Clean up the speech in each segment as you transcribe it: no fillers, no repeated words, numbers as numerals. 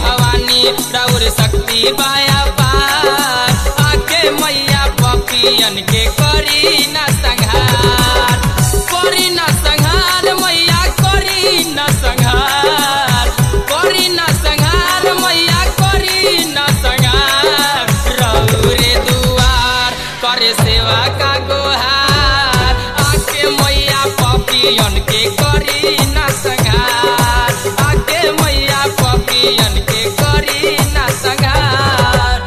भवानी राउर शक्ति बाया पार आके मैया पपियन के करी न संहार मैया करी न संहार मैया करी न संहार रउरे दुआर करे सेवा का गोहार आके मैया पपियन के करी न संहार आके मैया पपियन के करी न संहार।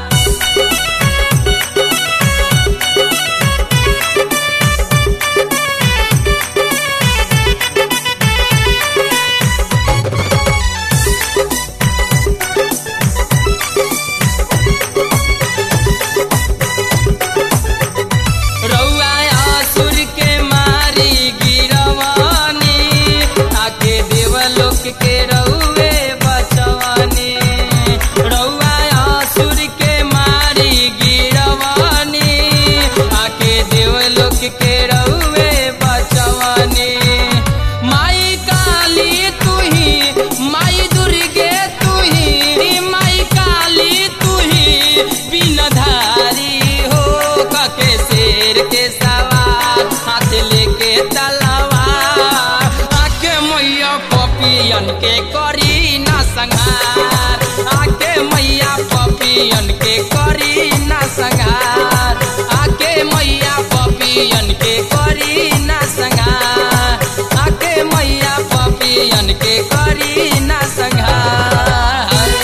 के रउए बचवानी रउआ असुर के मारी गिरवानी आके देवलोक के रउए बचवानी। माई काली तुही माई दुर्गे तुही माई काली तुही बिनधारी हो कके शेर के सवार हाथ लेके तलवार आके मैया पपियन के करी न संहार आके मैया पपियन के करी न संहार आके मैया पपियन के करी न संहार आके मैया पपियन के करी न संहार।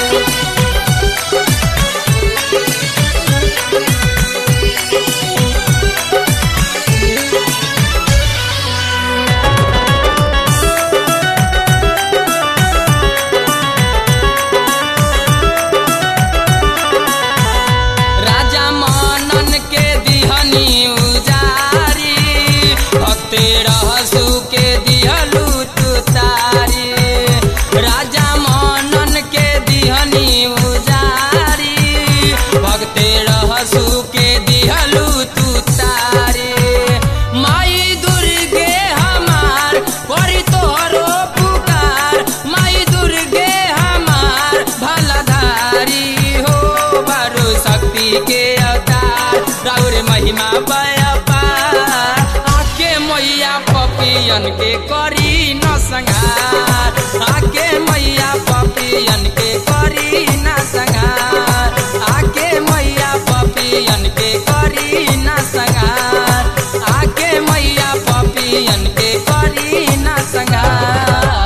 रहसु के दिहलू तुतारी राजा मनन के दिहनी उजारी भक्ते रहसु के दिहलू तुतारी। माई दुर्गे हमार करी तोहरो पुकार माई दुर्गे हमार भलधारी हो बारू शक्ति के अवतार राउर महिमा बयपार मैया पपियन के करी न संहार आके मैया पपियन के करी न संहार आके मैया पपियन के करी न संहार आके मैया पपियन के करी न संहार।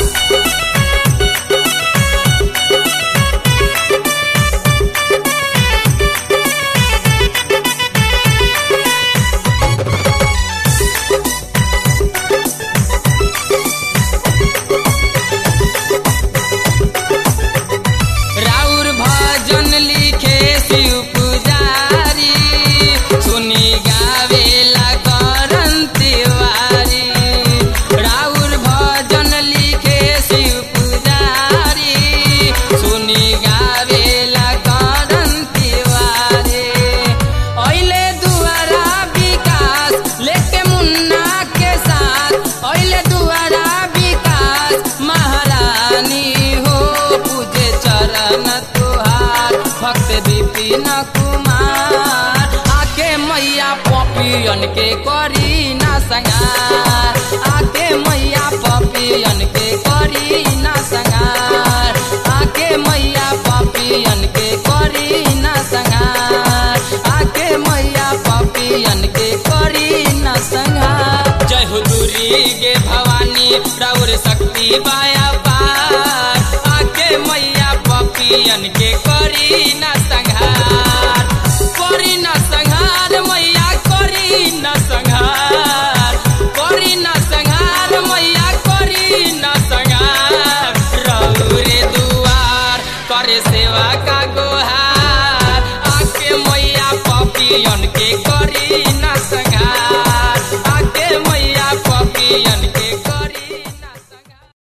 भक्त विपिन कुमार आके मैया पपियन के करी न संहार आके मैया पपियन के करी न संहार आके मैया पपियन के करी न संहार आके मैया पपियन के करी न संहार। जय हो दुर्गे भवानी राउर शक्ति बाया पार आके मैया पपियन के करी न संहार मैया करी न संहार मैया करी न संहार रउरे दुआर करे सेवा का गोहार आके मैया पपियन के करी न संहार आके मैया पपियन